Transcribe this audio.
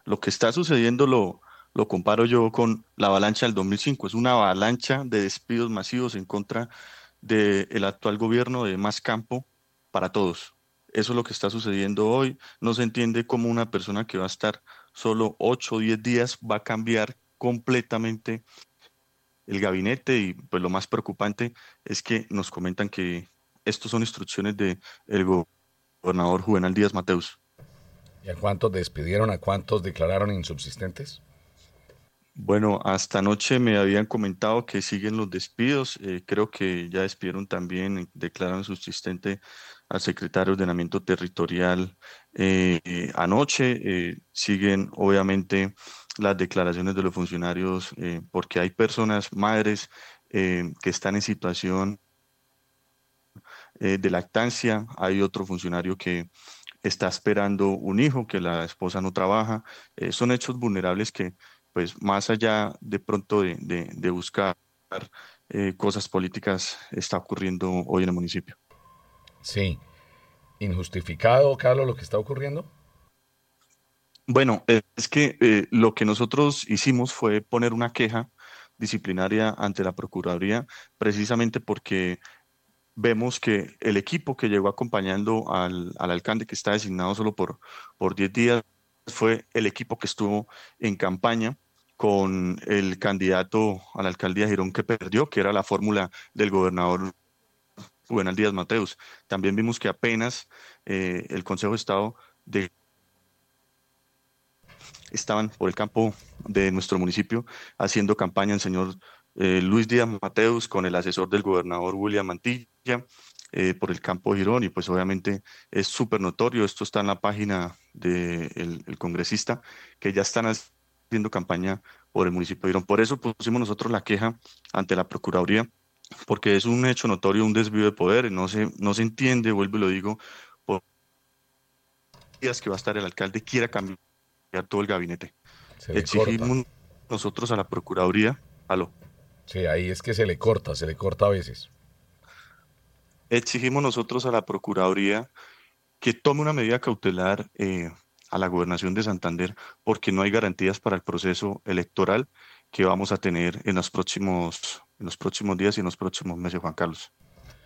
lo que está sucediendo lo comparo yo con la avalancha del 2005. Es una avalancha de despidos masivos en contra del actual gobierno de Más Campo para todos. Eso es lo que está sucediendo hoy. No se entiende cómo una persona que va a estar solo 8 o 10 días va a cambiar completamente el gabinete y pues lo más preocupante es que nos comentan que estos son instrucciones de el gobernador Juvenal Díaz Mateus. ¿Y a cuántos despidieron? ¿A cuántos declararon insubsistentes? Bueno, hasta anoche me habían comentado que siguen los despidos. Creo que ya despidieron también, declararon subsistente al secretario de Ordenamiento Territorial anoche. Siguen, obviamente, las declaraciones de los funcionarios, porque hay personas, madres, que están en situación de lactancia. Hay otro funcionario que está esperando un hijo, que la esposa no trabaja. Son hechos vulnerables que, pues, más allá de pronto de buscar cosas políticas, está ocurriendo hoy en el municipio. Sí. ¿Injustificado, Carlos, lo que está ocurriendo? Bueno, es que lo que nosotros hicimos fue poner una queja disciplinaria ante la Procuraduría, precisamente porque vemos que el equipo que llegó acompañando al alcalde, que está designado solo por 10 días, fue el equipo que estuvo en campaña con el candidato a la alcaldía de Girón que perdió, que era la fórmula del gobernador Juvenal Díaz Mateus. También vimos que apenas el Consejo de Estado estaban por el campo de nuestro municipio haciendo campaña el señor Luis Díaz Mateus con el asesor del gobernador William Mantilla por el campo de Girón y pues obviamente es súper notorio, esto está en la página del el congresista, que ya están haciendo campaña por el municipio de Girón. Por eso pusimos nosotros la queja ante la Procuraduría, porque es un hecho notorio, un desvío de poder, no se entiende, vuelvo y lo digo, por días que va a estar el alcalde quiera cambiar todo el gabinete. Se le corta. Exigimos nosotros a la Procuraduría, aló, Sí, ahí es que se le corta a veces. exigimos nosotros a la Procuraduría que tome una medida cautelar a la Gobernación de Santander porque no hay garantías para el proceso electoral que vamos a tener en los próximos días y en los próximos meses, Juan Carlos.